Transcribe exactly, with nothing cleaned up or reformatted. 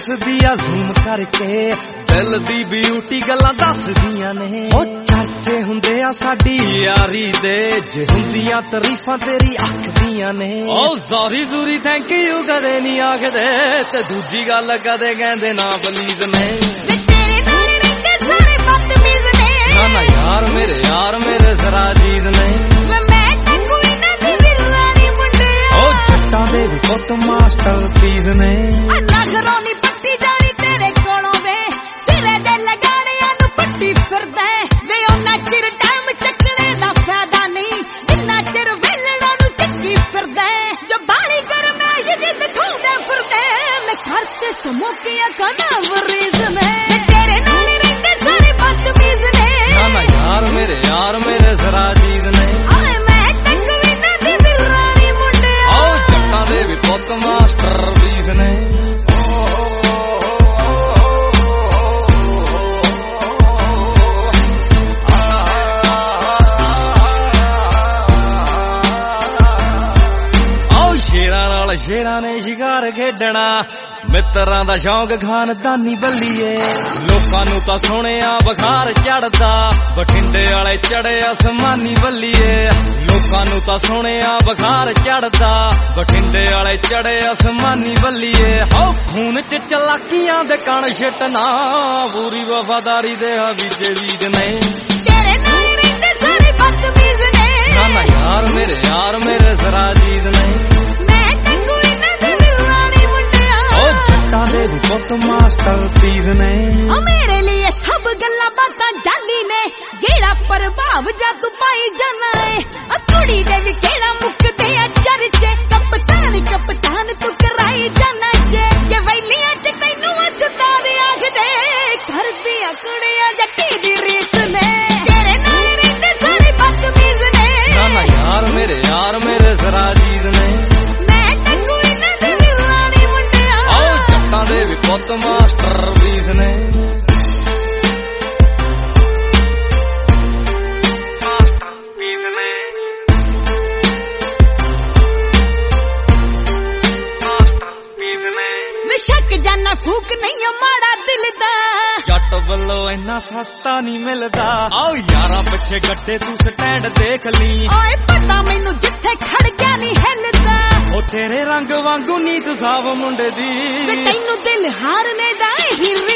दिसदिया zoom करके दिल दी beauty गल्लां दसदियां ने ओ चर्चे हुंदे आ साडी यारी दे जे हुंदियां तारीफां तेरी आखदियां ने ओ सॉरी सूरी थैंक यू कदे नहीं आखदे ते दूजी गल कदे कहंदे ना प्लीज ने तेरे नाल रहिंदे सारे बदतमीज ने ना ना यार मेरे यार मेरे सराजीद ने मैं ते कोई ना दी बिरलानी मुंडे ओ जट्टां दे पुੱਤ मास्टरपीस ने नखरोनी पट्टी जानी तेरे कोलों वे सिरे दे लगाड़ियां नु पट्टी फिरदा वे ओना चिर टाइम चकने दा फायदा नहीं जिन्ना चिर वेलड़ा नु चक्की फिरदा जो बाली कर मैं ये दिखाउंदे फिरदे मैं घर से समोकिया खाना वरीज ने तेरे नाल रहिंदे सारे बदतमीज ने ना ना यार मेरे यार मेरे सराजीद ने ओए मैं ते कोई ना दी बिरलानी मुंडे ओ जट्टां दे भी पुੱਤ मास्टरपीस ने शेरां ने शिकार खेडना मित्रां दा शौक खानदानी बल्लीए लोकां नूं तां सोहणिया बुखार चढ़दा बठिंडे वाले चढ़े आसमानी बल्लीए लोकां नूं तां सोहणिया बुखार चढ़दा बठिंडे वाले चढ़े आसमानी बल्लीए हो खून च चलाकियां दे कण छटना पूरी वफादारी दे हवीजे बीज ने तेरे नाल रहिंदे सारे बदतमीज ने ना ना यार मेरे यार मेरे सराजीद ने पुੱਤ मास्टरपीस ने ओ मेरे लिए सब गल्लां बातां जाली ने जेड़ा प्रभाव जादू पाई जाना है ओ कुड़ी दे भी केड़ा मुकदे आ चर्चे कप्तान कप्तान तू कराई जाना जे जे वैलियां च तैनू अस्ताद आखदे घर दियां कुड़ियां जट्टी दी रीस ने तेरे नाल रहिंदे सारे बदतमीज ने ना ना यार मेरे यार मेरे सराजीद ने दे भी पुੱਤ मास्टरपीस ने मास्टरपीस ने मास्टरपीस ने विशक जाना फूक नहीं माड़ा दिल दा जट ਵੱਲੋਂ इन्ना सस्ता नहीं मिलदा आओ यारा पिछे गड्डे तू स्टैंड देख ली ओए पता मैनू जिथे खड़ गया नहीं हिलदा ओ तेरे रंग वांगू नीत साफ मुंडे दी तैनू दिल हारने दा ही